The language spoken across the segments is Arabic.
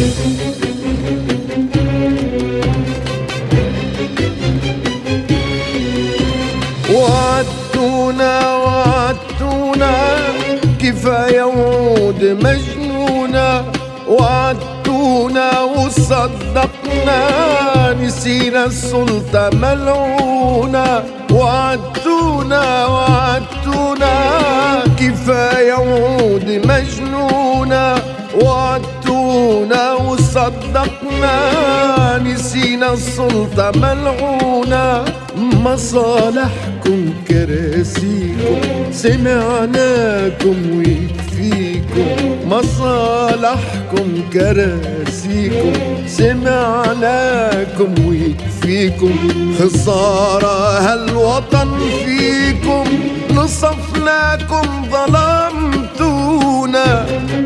وعدتونا كفاية وعود مجنونة، وعدتونا وصدقنا نسينا السلطة ملعونة. وعدتونا كفاية وعود مجنونة، وعدتونا وصدقنا نسينا السلطة ملعونة. مصالحكم كراسيكم سمعناكم ويكفيكم، مصالحكم كراسيكم سمعناكم ويكفيكم. خسارة هالوطن فيكم، نصفناكم ظلمتونا.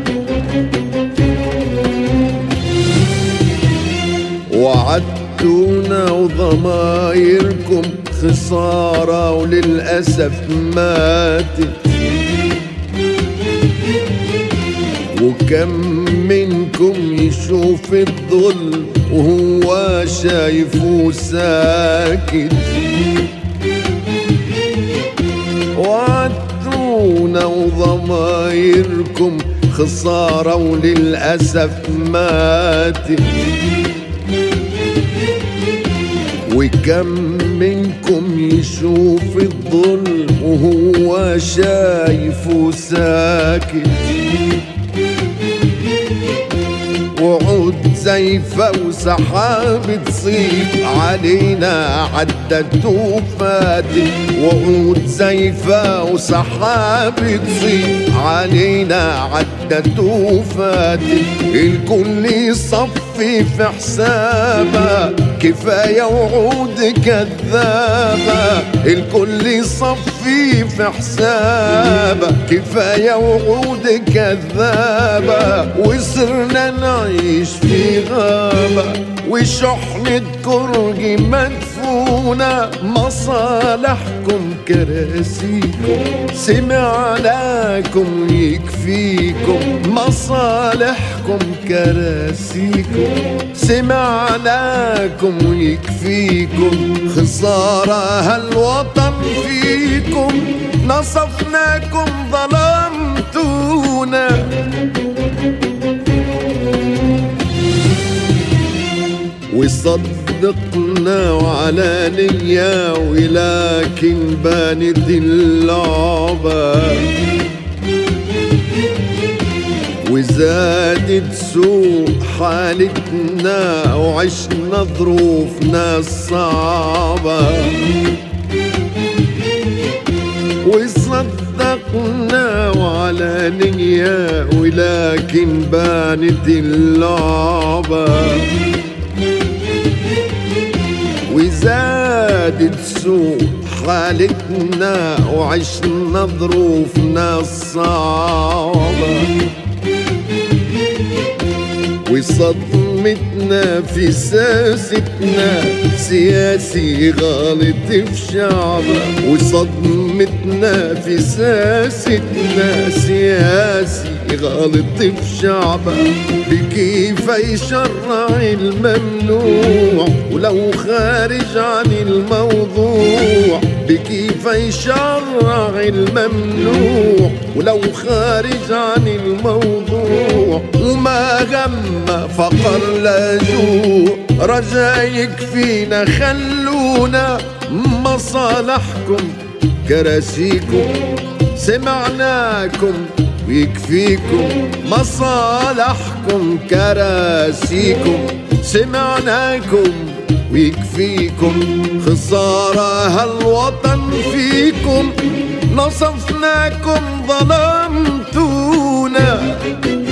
وعدتونا وضمايركم خسارة وللأسف ماتت. وكم منكم يشوف الظلم وهو شايفه ساكت. وعدتونا وضمايركم خسارة وللأسف ماتت. وكم منكم يشوف الظلم وهو شايفه ساكت. وعود زيفة وسحاب تصيب علينا عدت وفاتت. وعود زيفة وسحاب تصيب علينا عدت وفاتت. الكل يصفي في حسابه كفاية وعود كذابة. الكل يصفي في حسابه كفاية وعود كذابة. وصرنا نعيش في غابة وشحنة كرج مدفونة. مصالحكم كراسيكم سمعناكم يكفيكم، مصالحكم كراسيكم سمعناكم يكفيكم. خسارة هالوطن فيكم، نصفناكم ظلمتونا. وصدقنا وعلى نية ولكن بانت اللعبة. وزادت سوء حالتنا وعشنا ظروفنا الصعبة. وصدقنا وعلى نية ولكن بانت اللعبة. وزادت سوء حالتنا وعشنا ظروفنا الصعبة. وصدمتنا في ساستنا سياسي غلط في شعبه. وصدمتنا في ساستنا سياسي غلط في شعبه. بكيف يشرع الممنوع ولو خارج عن الموضوع. بكيف يشرع الممنوع ولو خارج عن الموضوع. وما غم فقر لا جوع، رجا يكفينا خلونا. مصالحكم كراسيكم سمعناكم ويكفيكم، مصالحكم كراسيكم سمعناكم ويكفيكم. خسارة هالوطن فيكم، نصفناكم ظلمتونا.